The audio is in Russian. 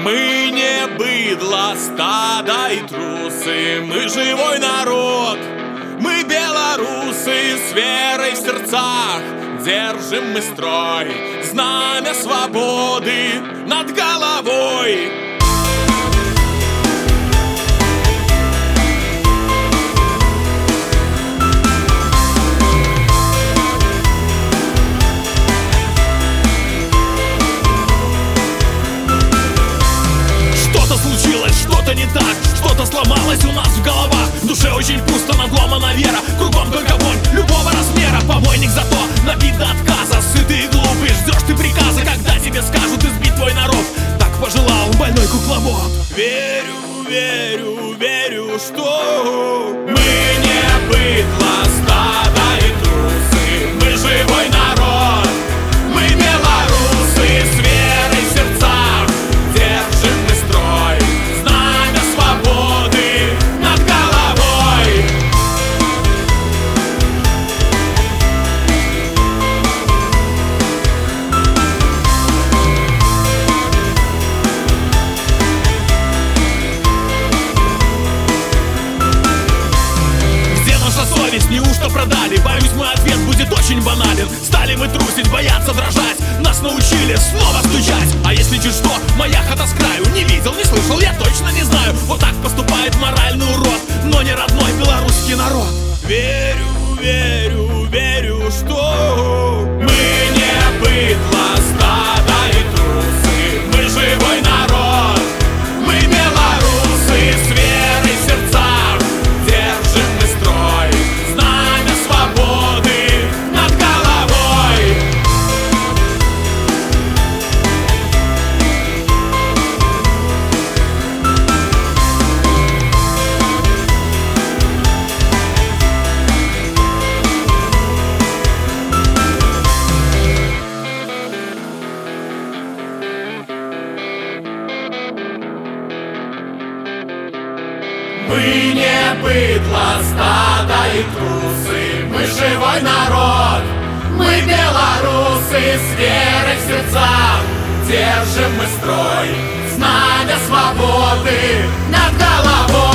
Мы не быдло, стадо и трусы, мы живой народ. Мы белорусы с верой в сердцах, держим мы строй, знамя свободы над головой. Что-то не так, что-то сломалось у нас в головах. В душе очень пусто, надломана вера. Кругом только вонь любого размера. Помойник зато набит до отказа. Сытый и глупый, ждешь ты приказа, когда тебе скажут избить твой народ. Так пожелал больной кукловод. Верю, верю, верю, что мы не быдло, стадо и трусы, мы живой народ. Мы белорусы с верой в сердцах, держим мы строй, знамя свободы над головой. Где наша совесть? Неужто продали? Боюсь, мой ответ будет очень банален. Стали мы трусить, бояться, дрожать. Нас научили снова стучать. А если чуть что, моя хата с краю. Не видел, не слышал, я точно не знаю. Вот так поступает моральный урод, но не родной белорусский народ. Верю, верю, верю, что мы не быдло, стадо и трусы, мы живой народ. Мы белорусы с верой в сердцах, держим мы строй, знамя свободы над головой. Мы не быдло, стадо и трусы, мы живой народ. Мы белорусы с верой в сердцах, держим мы строй, знамя свободы над головой.